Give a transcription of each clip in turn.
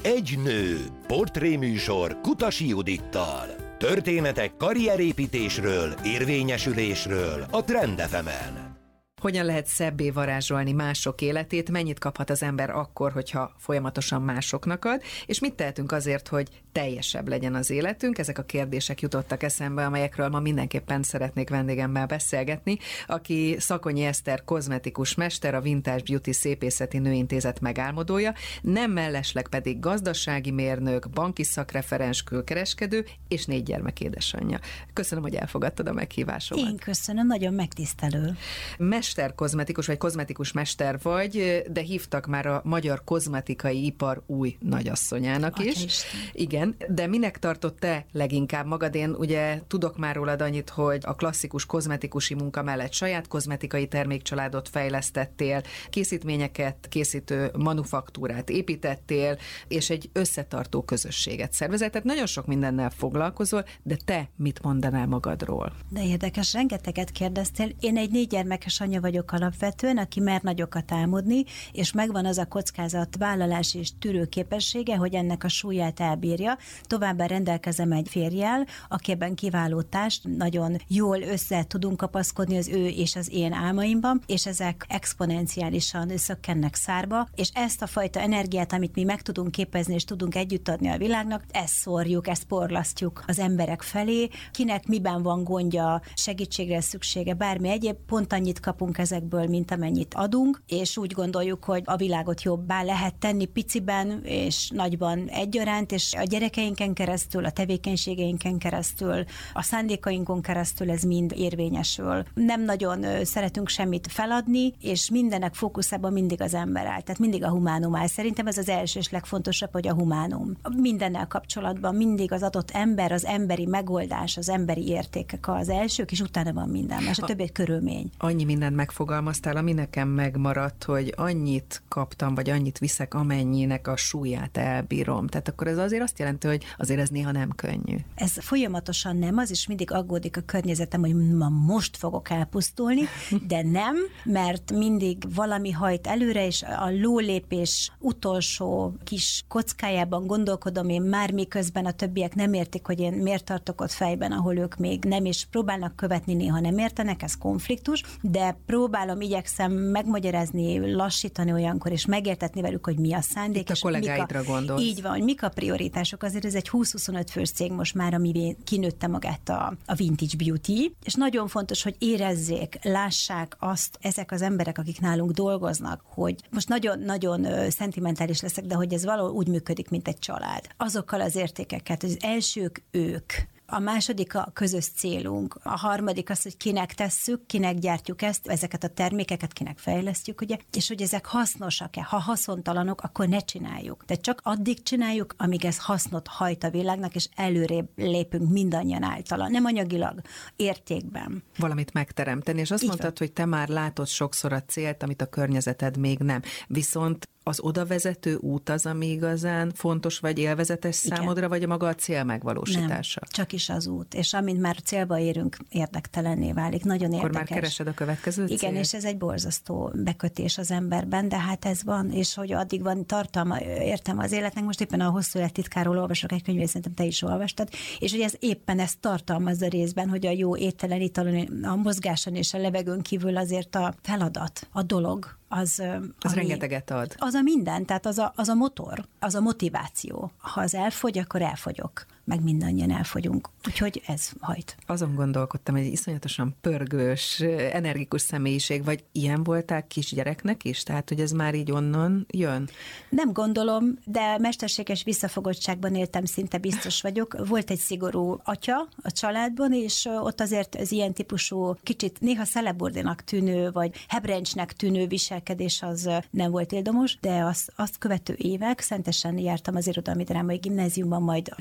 Egy nő. Portréműsor Kutasi Judittal. Történetek karrierépítésről, érvényesülésről a Trend FM-en. Hogyan lehet szebbé varázsolni mások életét, mennyit kaphat az ember akkor, hogyha folyamatosan másoknak ad, és mit tehetünk azért, hogy teljesebb legyen az életünk? Ezek a kérdések jutottak eszembe, amelyekről ma mindenképpen szeretnék vendégemmel beszélgetni, aki Szakonyi Eszter kozmetikus mester, a Vintage Beauty Szépészeti Nőintézet megálmodója, nem mellesleg pedig gazdasági mérnök, banki szakreferens, külkereskedő és 4 gyermek édesanyja. Köszönöm, hogy elfogadtad a meghívásomat. Én köszönöm, nagyon megtisztelő. Mesterkozmetikus vagy kozmetikus mester vagy, de hívtak már a magyar kozmetikai ipar új nagyasszonyának is. Igen, de minek tartott te leginkább magad? Én ugye tudok már rólad annyit, hogy a klasszikus kozmetikusi munka mellett saját kozmetikai termékcsaládot fejlesztettél, készítményeket készítő manufaktúrát építettél, és egy összetartó közösséget szervezett. Tehát nagyon sok mindennel foglalkozol, de te mit mondanál magadról? De érdekes, rengeteget kérdeztél. Én egy 4 gyermekes anya vagyok alapvetően, aki mer nagyokat álmodni, és megvan az a kockázat vállalás és tűrőképessége, hogy ennek a súlyát elbírja. Továbbá rendelkezem egy férjjel, aki ebben kiváló társ, nagyon jól össze tudunk kapaszkodni az ő és az én álmaimban, és ezek exponenciálisan szökkennek szárba, és ezt a fajta energiát, amit mi meg tudunk képezni, és tudunk együtt adni a világnak, ezt szórjuk, ezt porlasztjuk az emberek felé, kinek miben van gondja, segítségre szüksége, bármi egyéb, pont annyit kapunk ezekből, mint amennyit adunk, és úgy gondoljuk, hogy a világot jobbá lehet tenni piciben és nagyban egyaránt, és a gyerekeinken keresztül, a tevékenységeinken keresztül, a szándékainkon keresztül ez mind érvényesül. Nem nagyon szeretünk semmit feladni, és mindenek fókuszában mindig az ember áll, tehát mindig a humánum áll. Szerintem ez az első és legfontosabb, hogy a humánum. Mindennel kapcsolatban mindig az adott ember, az emberi megoldás, az emberi értékek az elsők, és utána van minden, és a többi egy körülmény. Annyi mindent megfogalmaztál, ami nekem megmaradt, hogy annyit kaptam, vagy annyit viszek, amennyinek a súlyát elbírom. Tehát akkor ez azért azt jelenti, hogy azért ez néha nem könnyű. Ez folyamatosan nem az, és mindig aggódik a környezetem, hogy ma most fogok elpusztulni, de nem, mert mindig valami hajt előre, és a lólépés utolsó kis kockájában gondolkodom én már, miközben a többiek nem értik, hogy én miért tartok ott fejben, ahol ők még nem, és próbálnak követni, néha nem értenek, ez konfliktus, de próbálom, igyekszem megmagyarázni, lassítani olyankor, és megértetni velük, hogy mi a szándék. Itt a kollégáidra gondolsz. Így van, hogy mik a prioritások. Azért ez egy 20-25 fős cég most már, ami kinőtte magát a Vintage Beauty, és nagyon fontos, hogy érezzék, lássák azt ezek az emberek, akik nálunk dolgoznak, hogy most nagyon-nagyon szentimentális leszek, de hogy ez valahol úgy működik, mint egy család. Azokkal az értékeket, hogy az elsők ők, a második a közös célunk, a harmadik az, hogy kinek tesszük, kinek gyártjuk ezeket a termékeket, kinek fejlesztjük, ugye, és hogy ezek hasznosak-e. Ha haszontalanok, akkor ne csináljuk. De csak addig csináljuk, amíg ez hasznot hajt a világnak, és előrébb lépünk mindannyian általa. Nem anyagilag, értékben. Valamit megteremteni, és azt mondtad, hogy te már látod sokszor a célt, amit a környezeted még nem. Viszont az odavezető út az, ami igazán fontos vagy élvezetes számodra, vagy a maga a cél megvalósítása? Nem, csak is az út. És amint már célba érünk, érdektelenné válik. Nagyon érdekes. Akkor már keresed a következő célt? Igen, és ez egy borzasztó bekötés az emberben, de hát ez van, és hogy addig van tartalma, értem az életnek. Most éppen a Hosszú élet titkáról olvasok egy könyvét, szerintem te is olvastad, és hogy ez éppen ezt tartalmazza részben, hogy a jó ételen, italon, a mozgáson és a levegőn kívül azért a feladat, a dolog, az rengeteget ad. Az a minden, tehát az a motor, az a motiváció. Ha az elfogy, akkor elfogyok. Meg mindannyian elfogyunk. Úgyhogy ez hajt. Azon gondolkodtam, hogy egy iszonyatosan pörgős, energikus személyiség, vagy ilyen voltál kisgyereknek is? Tehát, hogy ez már így onnan jön? Nem gondolom, de mesterséges visszafogottságban éltem, szinte biztos vagyok. Volt egy szigorú atya a családban, és ott azért az ilyen típusú, kicsit néha szelebordinak tűnő, vagy hebrencsnek tűnő viselkedés az nem volt ildomos, de azt követő évek, szentesen jártam az Irodalmi Drámai Gimnáziumban, majd rögtön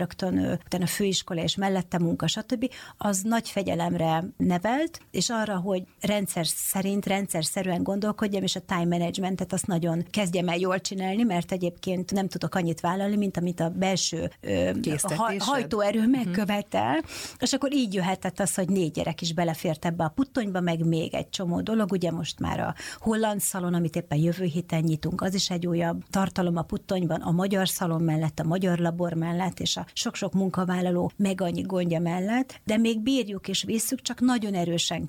utána főiskola és mellette munka, stb., az nagy fegyelemre nevelt, és arra, hogy rendszerszerűen gondolkodjam, és a time managementet azt nagyon kezdjem el jól csinálni, mert egyébként nem tudok annyit vállalni, mint amit a belső hajtóerő megkövetel, és akkor így jöhetett az, hogy 4 gyerek is belefért ebbe a puttonyba, meg még egy csomó dolog, ugye most már a holland szalon, amit éppen jövő héten nyitunk, az is egy újabb tartalom a puttonyban, a magyar szalon mellett, a magyar labor mellett, és a sok-sok munkavállaló meg annyi gondja mellett, de még bírjuk és visszük, csak nagyon erősen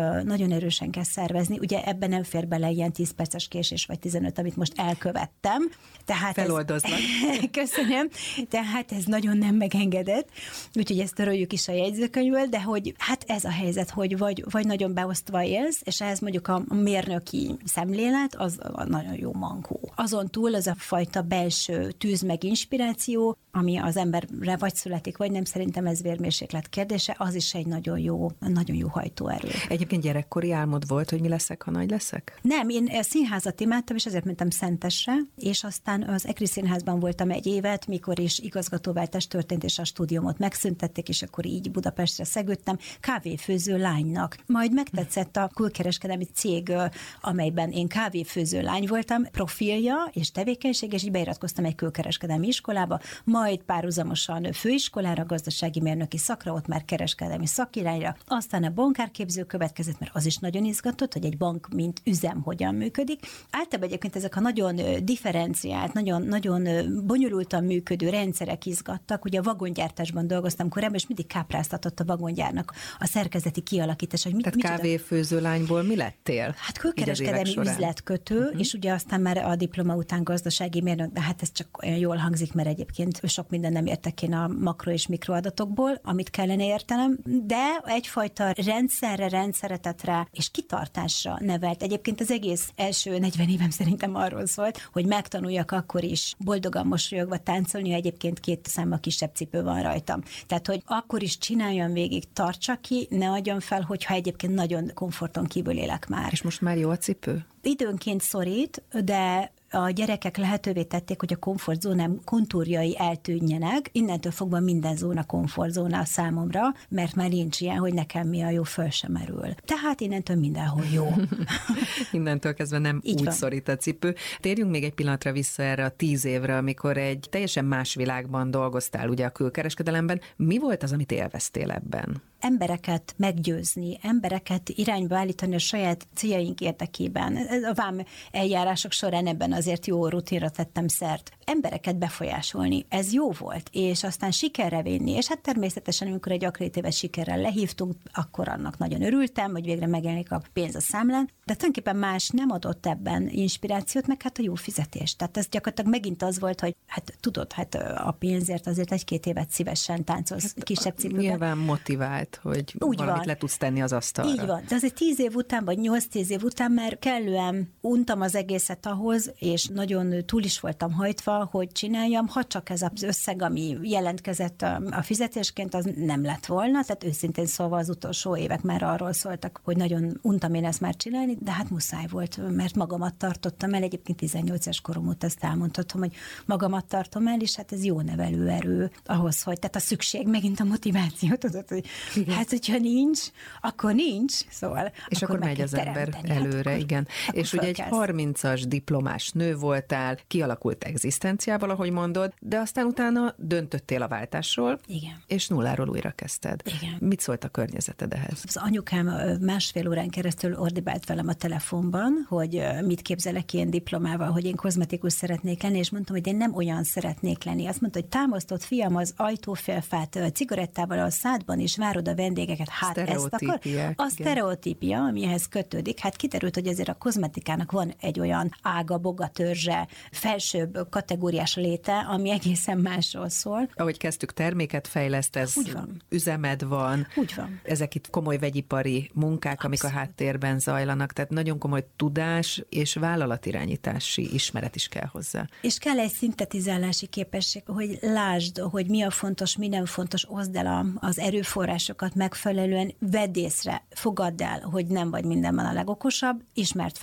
kell szervezni. Ugye ebben nem fér bele ilyen 10 perces késés, vagy 15, amit most elkövettem. Tehát feloldoznak. Köszönöm. Tehát ez nagyon nem megengedett, úgyhogy ezt töröljük is a jegyzőkönyvből, de hogy hát ez a helyzet, hogy vagy nagyon beosztva élsz, és ehhez mondjuk a mérnöki szemlélet, az nagyon jó mankó. Azon túl az a fajta belső tűz meg inspiráció, ami az emberre vagy születik, vagy nem, szerintem ez vérmérséklet kérdése, az is egy nagyon jó hajtóerő. Egyébként gyerekkori álmod volt, hogy mi leszek, ha nagy leszek? Nem, én színházat imádtam, és ezért mentem Szentesre, és aztán az EKRI Színházban voltam egy évet, mikor is igazgatóváltás történt, és a stúdiómot megszüntették, és akkor így Budapestre szegődtem kávéfőző lánynak. Majd megtetszett a külkereskedelmi cég, amelyben én kávéfőző lány voltam, profilja és tevékenység, és így beiratkoztam egy külkereskedelmi iskolába, majd párhuzamosan főiskolára, gazdasági mérnöki szakra, ott már kereskedelmi szakirányra, aztán a bankárképző következett, mert az is nagyon izgatott, hogy egy bank mint üzem hogyan működik. Általában egyébként ezek a nagyon differenciált, nagyon bonyolultan működő rendszerek izgattak. Ugye a vagongyártásban dolgoztam korábban, és mindig kápráztatott a vagongyárnak a szerkezeti kialakítás, hogy Tehát kávéfőző lányból mi lettél? Hát külkereskedelmi üzletkötő, és ugye aztán már a diploma után gazdasági mérnök, de hát ez csak olyan jól hangzik, mert egyébként sok minden nem értek én a makro és mikroadatokból, amit kellene értenem, de egyfajta rendszeretetre és kitartásra nevelt. Egyébként az egész első 40 évem szerintem arról szólt, hogy megtanuljak akkor is boldogan mosolyogva táncolni, ha egyébként 2 számmal kisebb cipő van rajtam. Tehát, hogy akkor is csináljam végig, tartsa ki, ne adjam fel, hogyha egyébként nagyon komforton kívül élek már. És most már jó a cipő? Időnként szorít, de a gyerekek lehetővé tették, hogy a komfortzónám kontúrjai eltűnjenek. Innentől fogva minden zóna komfortzóna a számomra, mert már nincs ilyen, hogy nekem mi a jó, föl sem merül. Tehát innentől mindenhol jó. Innentől kezdve nem így úgy van. Szorít a cipő. Térjünk még egy pillanatra vissza erre a 10 évre, amikor egy teljesen más világban dolgoztál ugye a külkereskedelemben. Mi volt az, amit élveztél ebben? Embereket meggyőzni, embereket irányba állítani a saját céljaink érdekében. A vám eljárások során ebben azért jó rutinra tettem szert. Embereket befolyásolni, ez jó volt, és aztán sikerre vinni, és hát természetesen, amikor egy akkreditívet sikerrel lehívtunk, akkor annak nagyon örültem, hogy végre megjelenik a pénz a számlán, de tulajdonképpen más nem adott ebben inspirációt, meg hát a jó fizetést. Tehát ez gyakorlatilag megint az volt, hogy hát tudod, hát a pénzért azért 1-2 évet szívesen táncolsz kisebb cipőben. Nyilván motivált, hogy úgy valamit van. Le tudsz tenni az asztalra. Így van, de azért 10 év után, vagy 8-10 év után már kellően untam az egészet ahhoz, és nagyon túl is voltam hajtva, hogy csináljam, ha csak ez az összeg, ami jelentkezett a fizetésként, az nem lett volna, tehát őszintén szólva az utolsó évek már arról szóltak, hogy nagyon untam én ezt már csinálni, de hát muszáj volt, mert magamat tartottam el, egyébként 18 éves korom óta ezt elmondhatom, hogy magamat tartom el, és hát ez jó nevelőerő ahhoz, hogy tehát a szükség, megint a motiváció, tudod, hogy hát, hogyha nincs, akkor nincs, szóval. És akkor megy az ember előre, hát, igen. És ugye egy 30-as diplomás nő voltál, kialakult egzisztenciával, ahogy mondod, de aztán utána döntöttél a váltásról, igen. És nulláról újra kezdted. Igen. Mit szólt a környezeted ehhez? Az anyukám 1,5 órán keresztül ordibált velem a telefonban, hogy mit képzelek ilyen diplomával, hogy én kozmetikus szeretnék lenni, és mondtam, hogy én nem olyan szeretnék lenni. Azt mondta, hogy támasztott fiam az ajtófélfát cigarettával a szádban, és várod a vendégeket, hát ezt akar. A sztereotípia, amihez kötődik, hát kiderült, hogy ezért a kozmetikának van egy olyan ága, boga, törzse, felsőbb kategóriás léte, ami egészen másról szól. Ahogy kezdtük, terméket fejlesztesz, üzemed van. Úgy van. Ezek itt komoly vegyipari munkák, amik a háttérben zajlanak, tehát nagyon komoly tudás és vállalatirányítási ismeret is kell hozzá. És kell egy szintetizálási képesség, hogy lásd, hogy mi a fontos, mi nem fontos, oszd el az erőforrásokat megfelelően, vedd észre, fogadd el, hogy nem vagy mindenben a legokosabb, ismerd fel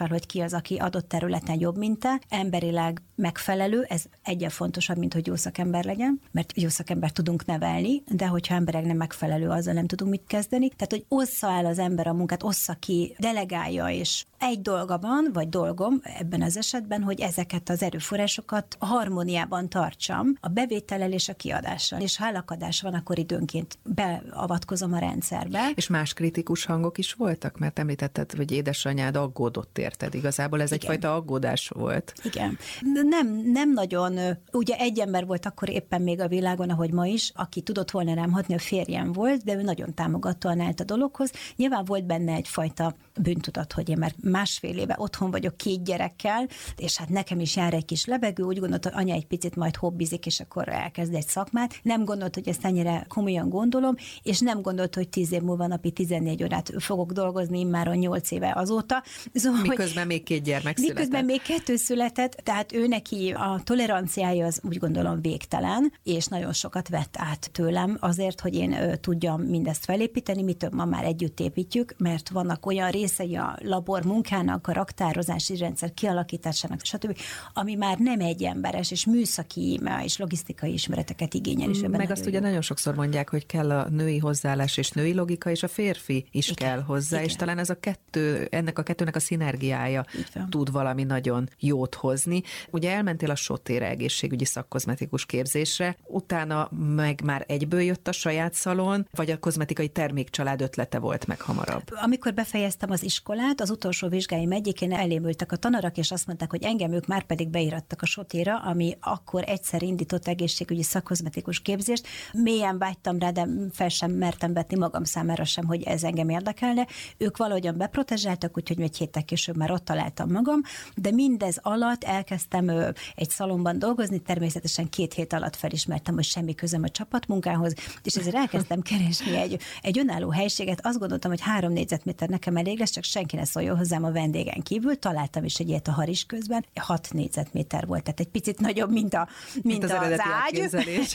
fel, hogy ki az, aki adott területen jobb, mint te, emberileg megfelelő, ez egyen fontosabb, mint hogy jó szakember legyen, mert jó szakember tudunk nevelni, de hogyha emberek nem megfelelő, azzal nem tudunk mit kezdeni. Tehát, hogy ossza el az ember a munkát, ossza ki, delegálja, és egy dolga van, vagy dolgom ebben az esetben, hogy ezeket az erőforrásokat harmóniában tartsam a bevétellel és a kiadással. És ha elakadás van, akkor időnként beavatkozom a rendszerbe. És más kritikus hangok is voltak? Mert említetted, hogy édesanyád aggódott érted. Igazából ez egyfajta aggódás volt. Igen. Nem nagyon, ugye egy ember volt akkor éppen még a világon, ahogy ma is, aki tudott volna rám hatni, a férjem volt, de ő nagyon támogatóan állt a dologhoz. Nyilván volt benne egyfajta bűntudat, hogy én már másfél éve otthon vagyok 2 gyerekkel, és hát nekem is jár egy kis lebegő, úgy gondolt, hogy anya egy picit majd hobbizik, és akkor elkezd egy szakmát. Nem gondolt, hogy ezt ennyire komolyan gondolom, és nem gondolt, hogy 10 év múlva napi 14 órát fogok dolgozni immáron 8 éve azóta. Szóval, miközben még 2 gyermek született. Miközben még 2 született, tehát ő neki a toleranciája az úgy gondolom végtelen, és nagyon sokat vett át tőlem azért, hogy én tudjam mindezt felépíteni, mi több ma már együtt építjük, mert vannak olyan részei a labor munkának, a raktározási rendszer kialakításának, stb., ami már nem egyemberes, és műszaki és logisztikai ismereteket igényel. És meg azt ugye nagyon sokszor mondják, hogy kell a női hozzáállás és női logika, és a férfi is kell hozzá, és talán ez ennek a kettőnek a szinergiája tud valami nagyon jót hozni. Ugye elmentél a Sotére egészségügyi szakkozmetikus képzésre, utána meg már egyből jött a saját szalon, vagy a kozmetikai termékcsalád ötlete volt meg hamarabb? Amikor befejeztem az iskolát, az utolsó vizsgáim egyikén elém ültek a tanarak, és azt mondták, hogy engem ők már pedig beirattak a Sotéra, ami akkor egyszer indított egészségügyi szakkozmetikus képzést. Mélyen vágytam rá, de fel sem mertem vetni magam számára sem, hogy ez engem érdekelne. Ők valahogyan beprotezsáltak, úgyhogy 1 héttel később már ott találtam magam, de mindez alatt elkezdtem egy szalonban dolgozni, természetesen 2 hét alatt felismertem, hogy semmi közöm a csapatmunkához, és ezért elkezdtem keresni egy önálló helységet. Azt gondoltam, hogy 3 négyzetméter nekem elég lesz, csak senki ne szóljon hozzám a vendégen kívül. Találtam is egy ilyet a Harisközben, 6 négyzetméter volt, tehát egy picit nagyobb, mint az ágy.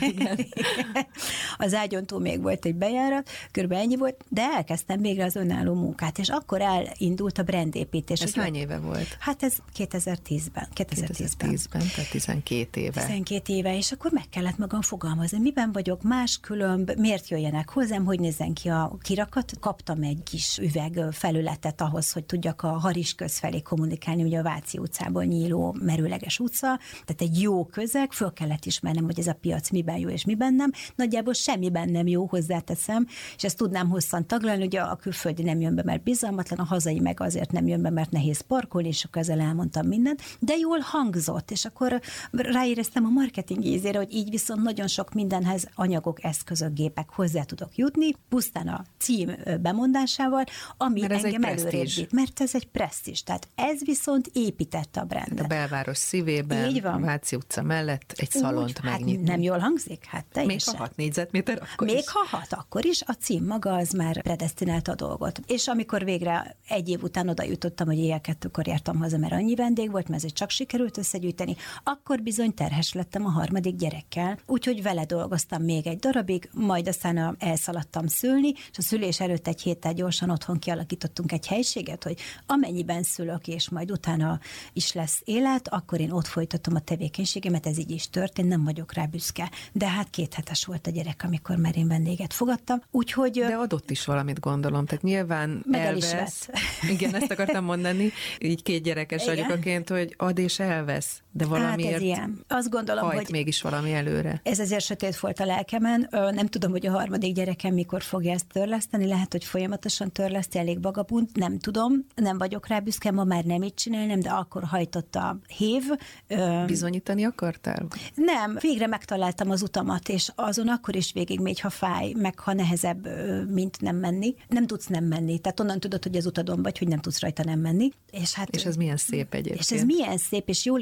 Az ágyon túl még volt egy bejárat, körülbelül ennyi volt, de elkezdtem végre az önálló munkát, és akkor elindult a brandépítés. Ez hány éve volt? Hát ez 2010-ben. 2010-ben, tehát 12 éve. 12 éve, és akkor meg kellett magam fogalmazni, miben vagyok más, különb, miért jöjjenek hozzám, hogy nézzen ki a kirakat. Kaptam egy kis üveg felületet ahhoz, hogy tudjak a Harisköz felé kommunikálni, ugye a Váci utcából nyíló merőleges utca, tehát egy jó közeg, föl kellett ismernem, hogy ez a piac miben jó és miben nem. Nagyjából semmiben nem jó, hozzáteszem, és ezt tudnám hosszan taglalni, ugye a külföldi nem jön be, mert bizalmatlan, a hazai meg azért nem jön be, mert nehéz parkolni, és akkor ezzel elmondtam mindent, de jól hangzott, és akkor ráéreztem a marketing ízére, hogy így viszont nagyon sok mindenhez anyagok, eszközök, gépek hozzá tudok jutni, pusztán a cím bemondásával, ami engem előrébb. Mert ez egy presztízs, tehát ez viszont építette a brandet. A belváros szívében, a Váci utca mellett egy szalont megnyitni. Hát nem jól hangzik? Hát teljesen. Még ha 6 négyzetméter, akkor Még is. ha 6, akkor is, a cím maga az már predesztinálta a dolgot. És amikor végre 1 év után oda jutottam, hogy éjjel 2-kor jártam haza, mert annyi vendég volt, mert ez csak sikerült összegyűjteni, akkor bizony terhes lettem a 3. gyerekkel, úgyhogy vele dolgoztam még egy darabig, majd aztán elszaladtam szülni, és a szülés előtt 1 héttel gyorsan otthon kialakítottunk egy helységet, hogy amennyiben szülök, és majd utána is lesz élet, akkor én ott folytatom a tevékenységemet, ez így is történt, nem vagyok rá büszke. De hát 2 hetes volt a gyerek, amikor már én vendéget fogadtam, úgyhogy... De adott is valamit, gondolom, tehát nyilván elvesz. Igen, ezt akartam mondani, így 2 gyerekes anyukaként, hogy ad és elvesz, de valamiért hát ez ilyen. Azt gondolom, hajt hogy mégis valami előre. Ez azért sötét volt a lelkemen. Nem tudom, hogy a 3. gyerekem mikor fogja ezt törleszteni, lehet, hogy folyamatosan törleszti, elég vagabund, nem tudom, nem vagyok rá büszke, ma már nem így csinálnám, de akkor hajtott a hév. Bizonyítani akartál? Nem, végre megtaláltam az utamat, és azon akkor is végigmegy, ha fáj, meg ha nehezebb, mint nem menni. Nem tudsz nem menni, tehát onnan tudod, hogy az utadon vagy, hogy nem tudsz rajta nem menni. És ez milyen szép egyébként. És ez milyen szép, és jól is hangzik,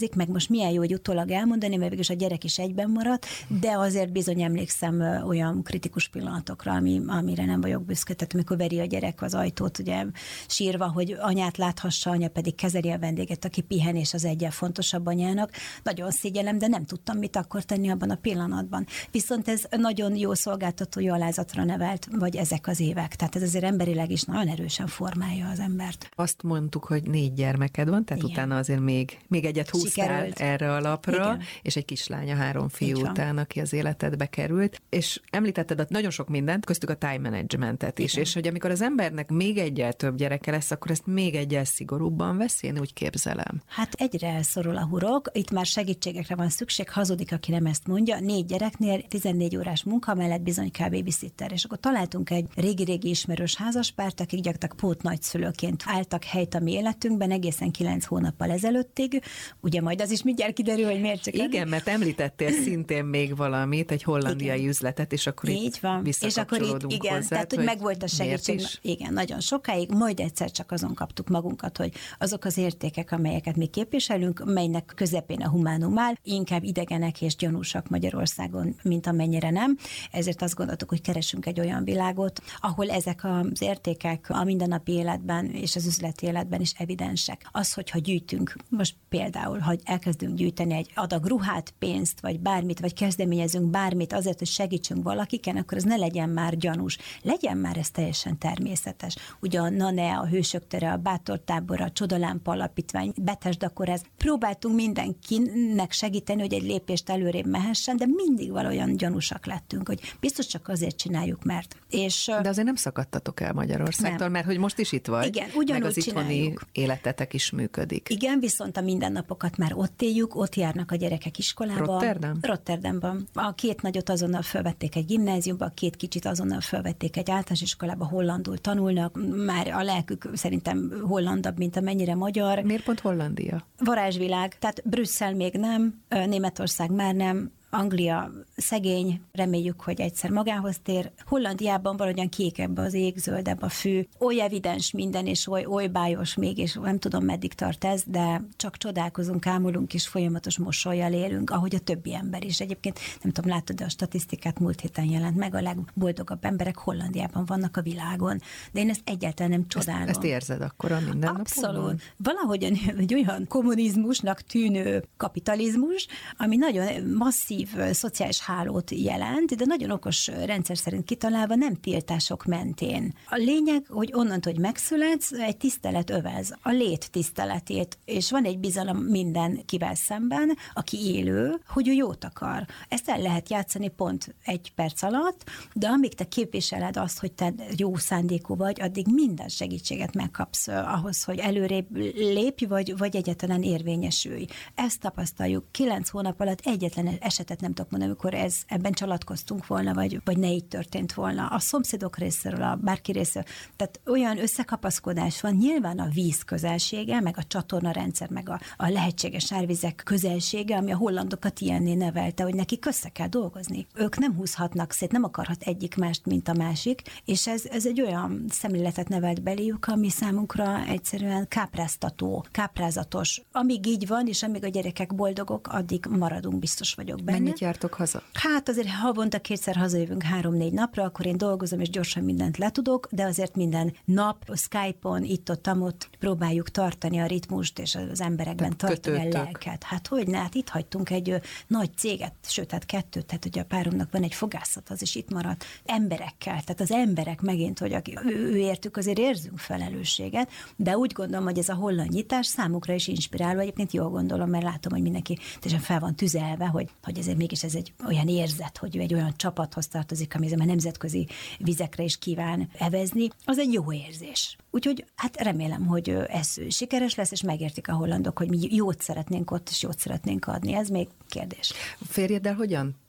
hangzik, meg most milyen jó, hogy utólag elmondani, mert végülis a gyerek is egyben maradt, de azért bizony emlékszem olyan kritikus pillanatokra, amire nem vagyok büszke. Tehát amikor veri a gyerek az ajtót, ugye sírva, hogy anyát láthassa, anya pedig kezeli a vendéget, aki pihen, és az egyen fontosabb anyának. Nagyon szégyellem, de nem tudtam mit akkor tenni abban a pillanatban. Viszont ez nagyon jó szolgáltatói alázatra nevelt, vagy ezek az évek. Tehát ez azért emberileg is nagyon erősen formálja az embert. Azt mondtuk, hogy 4 gyermeked van, tehát igen. Utána azért még egyet húztál sikerült erre a lapra, igen. És egy kislánya 3 fiú után, aki az életedbe került. És említetted nagyon sok mindent, köztük a time managementet is, és hogy amikor az embernek még egyel több gyereke lesz, akkor ezt még egyel szigorúbban veszi, én úgy képzelem. Hát egyre elszorul a hurok, itt már segítségekre van szükség, hazudik, aki nem ezt mondja. 4 gyereknél 14 órás munka mellett bizony kell babysitter. És akkor találtunk egy régi-régi ismerős házaspárt, akik gyakorlatilag pótnagyszülőként álltak helyt a mi életünkben egészen 9 hónappal ezelőttig. Ugye majd az is mindjárt kiderül, hogy miért csak. Igen, mert említettél szintén még valamit, egy hollandiai üzletet, és akkor így van. Visszakapcsolódunk és akkor igen, hozzá, tehát hogy megvolt a segítség. Igen, nagyon sokáig, majd egyszer csak azon kaptuk magunkat, hogy azok az értékek, amelyeket mi képviselünk, melynek közepén a humánum áll, inkább idegenek és gyanúsak Magyarországon, mint amennyire nem. Ezért azt gondoltuk, hogy keresünk egy olyan világot, ahol ezek az értékek a mindennapi életben és az üzleti életben is evidensek. Az, hogyha gyűjtünk, most például, hogy elkezdünk gyűjteni egy adag ruhát, pénzt, vagy bármit, vagy kezdeményezünk bármit azért, hogy segítsünk valakiken, akkor ez ne legyen már gyanús. Legyen már ez teljesen természetes. Ugye a NANE, a Hősök tere, a Bátor tábor, a Csodalámpa alapítvány, Bethesda kórház. Próbáltunk mindenkinek segíteni, hogy egy lépést előrébb mehessen, de mindig valójában gyanúsak lettünk, hogy biztos csak azért csináljuk, mert. De azért nem szakadtatok el Magyarországtól, mert hogy most is itt vagy. Igen, ugyanúgy meg az itthoni csináljuk. Életetek is működik. Igen, viszont a mindennapokat már ott éljük, ott járnak a gyerekek iskolába. Rotterdamban. A 2 nagyot azonnal felvették egy gimnáziumba, a 2 kicsit azonnal felvették egy általános iskolába, hollandul tanulnak, már a lelkük szerintem hollandabb, mint amennyire magyar. Miért pont Hollandia? Varázsvilág, tehát Brüsszel még nem, Németország már nem, Anglia szegény, reméljük, hogy egyszer magához tér. Hollandiában valahogyan kékebb az ég, zöldebb a fű. Oly evidens minden, és oly bájos még, és nem tudom, meddig tart ez, de csak csodálkozunk, ámulunk, és folyamatos mosollyal élünk, ahogy a többi ember is. Egyébként nem tudom, látod, de a statisztikát múlt héten jelent meg, a legboldogabb emberek Hollandiában vannak a világon. De én ezt egyáltalán nem csodálom. Ezt érzed akkor a mindennapokban? Abszolút. Valahogyan egy olyan kommunizmusnak tűnő kapitalizmus, ami nagyon masszív szociális hálót jelent, de nagyon okos rendszer szerint kitalálva, nem tiltások mentén. A lényeg, hogy onnantól, hogy megszületsz, egy tisztelet övez, a lét tiszteletét, és van egy bizalom mindenkivel szemben, aki élő, hogy ő jót akar. Ezt el lehet játszani pont 1 perc alatt, de amíg te képviseled azt, hogy te jó szándékú vagy, addig minden segítséget megkapsz ahhoz, hogy előrébb lépj, vagy egyáltalán érvényesülj. Ezt tapasztaljuk. 9 hónap alatt egyetlen esetet nem tudok mondani, amikor ebben csalatkoztunk volna, vagy ne így történt volna. A szomszédok részéről, a bárki részéről. Tehát olyan összekapaszkodás van, nyilván a víz közelsége, meg a csatornarendszer, meg a lehetséges árvizek közelsége, ami a hollandokat ilyenné nevelte, hogy nekik össze kell dolgozni. Ők nem húzhatnak szét, nem akarhat egyik mást, mint a másik, és ez egy olyan szemléletet nevelt beléjük, ami számunkra egyszerűen kápráztató, káprázatos. Amíg így van, és amíg a gyerekek boldogok, addig maradunk, biztos vagyok benne. Mennyit jártok haza? Hát azért havonta 2-szer hazajövünk 3-4 napra, akkor én dolgozom, és gyorsan mindent letudok, de azért minden nap Skype-on, itt-ott próbáljuk tartani a ritmust, és az emberekben tartani a lelket. Hát hogyne, hát itt hagytunk egy nagy céget, sőt, hát 2, tehát ugye a páromnak van egy fogászat, az is itt maradt emberekkel, tehát az emberek megint, hogy ő értük, azért érzünk felelősséget, de úgy gondolom, hogy ez a holland nyitás számukra is inspiráló, egyébként jól gondolom, mert látom, hogy mindenki teljesen fel van tüzelve, hogy ezért mégis ez egy olyan érzet, hogy ő egy olyan csapathoz tartozik, ami a nemzetközi vizekre is kíván evezni, az egy jó érzés. Úgyhogy hát remélem, hogy ez sikeres lesz, és megértik a hollandok, hogy mi jót szeretnénk ott, és jót szeretnénk adni. Ez még kérdés. Férjeddel hogyan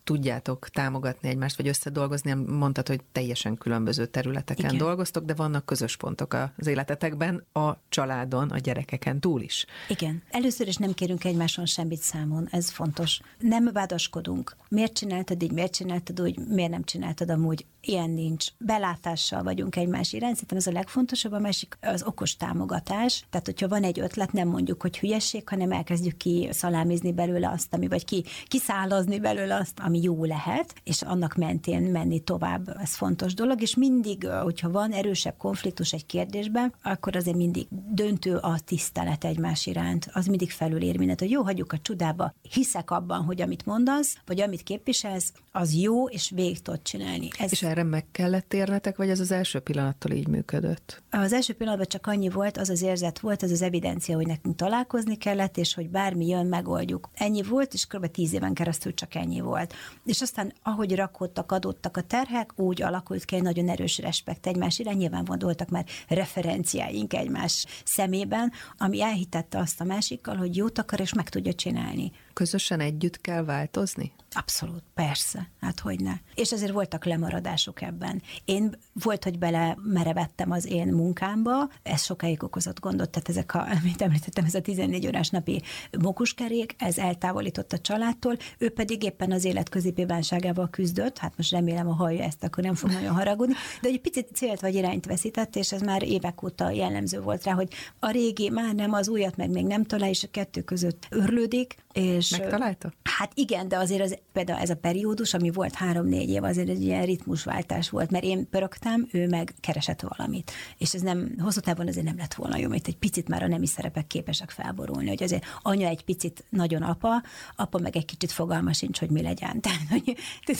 tudjátok támogatni egymást, vagy összedolgozni? Mondtad, hogy teljesen különböző területeken dolgoztok, de vannak közös pontok az életetekben, a családon, a gyerekeken túl is. Igen. Először is nem kérünk egymáson semmit számon, ez fontos. Nem vádaskodunk. Miért csináltad így, miért csináltad úgy, miért nem csináltad amúgy? Ilyen nincs. Belátással vagyunk egymás iránt. Szerintem ez a legfontosabb, a másik az okos támogatás. Tehát, hogyha van egy ötlet, nem mondjuk, hogy hülyeség, hanem elkezdjük kiszalámizni belőle azt, ami, vagy kiszálazni belőle azt, ami jó lehet, és annak mentén menni tovább. Ez fontos dolog, és mindig, hogyha van erősebb konfliktus egy kérdésben, akkor azért mindig döntő a tisztelet egymás iránt. Az mindig felülér mindent, hogy jó, hagyjuk a csodába. Hiszek abban, hogy amit mondasz, vagy amit képviselsz, az jó, és végig tudod csinálni. És erre meg kellett térnetek, vagy ez az első pillanattól így működött? Az első pillanatban csak annyi volt, az érzet volt, az evidencia, hogy nekünk találkozni kellett, és hogy bármi jön, megoldjuk. Ennyi volt, és kb. 10 éven keresztül csak ennyi volt. És aztán, ahogy rakódtak, adottak a terhek, úgy alakult ki egy nagyon erős respekt egymás irány. Nyilván voltak már referenciáink egymás szemében, ami elhitette azt a másikkal, hogy jót akar, és meg tudja csinálni. Közösen együtt kell változni? Abszolút, persze, hát hogyne. És azért voltak lemaradások ebben. Én volt, hogy bele merevettem az én munkámba, ez sokáig okozott gondot, tehát amit említettem, ez a 14 órás napi mókuskerék, ez eltávolított a családtól, ő pedig éppen az élet középébánságával küzdött, hát most remélem, ha hallja ezt, akkor nem fog nagyon haragudni, de egy picit célt vagy irányt veszített, és ez már évek óta jellemző volt rá, hogy a régi már nem, az újat meg még nem talál, és a kettő között örlődik. És megtalálta? Hát igen, de azért például ez a periódus, ami volt 3-4 év, azért egy ilyen ritmusváltás volt, mert én pörögtem, ő meg keresett valamit. És ez nem, hosszú távon azért nem lett volna jó, mert egy picit már a nemi szerepek képesek felborulni, hogy azért anya egy picit nagyon apa meg egy kicsit fogalma sincs, hogy mi legyen. Tehát, hogy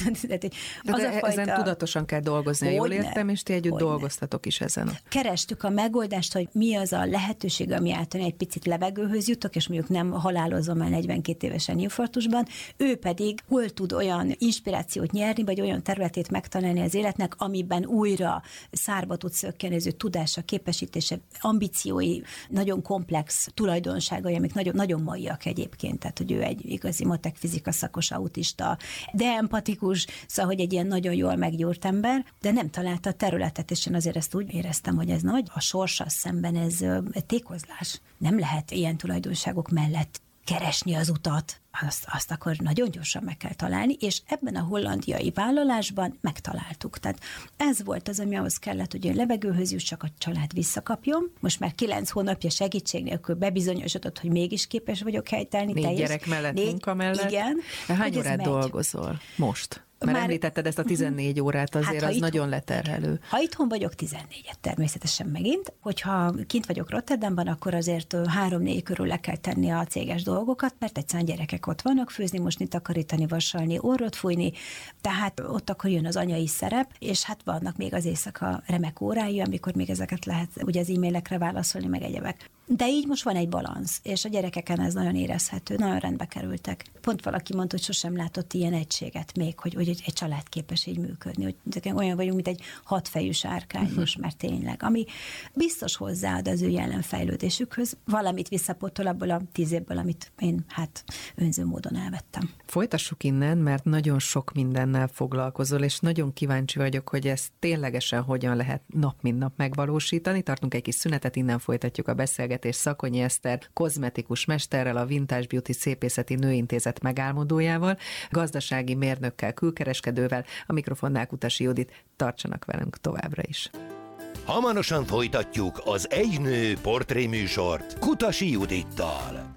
az a fajta... ezen tudatosan kell dolgozni, jól értem, és ti együtt dolgoztatok is ezen. Kerestük a megoldást, hogy mi az a lehetőség, ami által egy picit levegőhöz jutok, és mondjuk nem halálozom el 42 évesen infarktusban, ő pedig hol tud olyan inspirációt nyerni, vagy olyan területét megtalálni az életnek, amiben újra szárba tud szökkenező tudása, képesítése, ambíciói, nagyon komplex tulajdonságai, amik nagyon, nagyon maiak egyébként, tehát hogy ő egy igazi matek fizika szakos autista, de empatikus, szóval, hogy egy ilyen nagyon jól meggyúrt ember, de nem találta a területet, és én azért ezt úgy éreztem, hogy ez nagy, a sorssal szemben ez tékozlás. Nem lehet ilyen tulajdonságok mellett keresni az utat, azt akkor nagyon gyorsan meg kell találni, és ebben a hollandiai vállalásban megtaláltuk. Tehát ez volt az, ami ahhoz kellett, hogy én levegőhöz jussak, a család visszakapjon. Most már 9 hónapja segítség nélkül bebizonyosodott, hogy mégis képes vagyok helytállni. 4 gyerek mellett, munka mellett. Igen. Hány órát dolgozol most? Mert említetted ezt a 14 órát, azért az nagyon leterhelő. Ha itthon vagyok, 14-et természetesen megint. Hogyha kint vagyok Rotterdamban, akkor azért 3-4 körül le kell tenni a céges dolgokat, mert egyszerűen gyerekek ott vannak, főzni, mosni, takarítani, vasalni, orrot fújni, tehát ott akkor jön az anyai szerep, és hát vannak még az éjszaka remek órái, amikor még ezeket lehet ugye az e-mailekre válaszolni, meg egyebek. De így most van egy balansz, és a gyerekeken ez nagyon érezhető, nagyon rendbe kerültek. Pont valaki mondta, hogy sosem látott ilyen egységet még, hogy egy család képes így működni, hogy olyan vagyunk, mint egy 6 fejű sárkány most, mert tényleg, ami biztos hozzáad az ő jelenfejlődésükhöz, valamit visszapótol abból a 10 évből, amit én önző módon elvettem. Folytassuk innen, mert nagyon sok mindennel foglalkozol, és nagyon kíváncsi vagyok, hogy ezt ténylegesen hogyan lehet nap mint nap megvalósítani. Tartunk egy kis szünetet, innen folytatjuk a beszélgetést Szakonyi Eszter kozmetikus mesterrel, a Vintage Beauty Szépészeti Nőintézet megálmodójával, gazdasági mérnökkel, külkereskedővel, a mikrofonnál Kutasi Judit. Tartsanak velünk továbbra is. Hamarosan folytatjuk az Egy nő portréműsort Kutasi Judittal.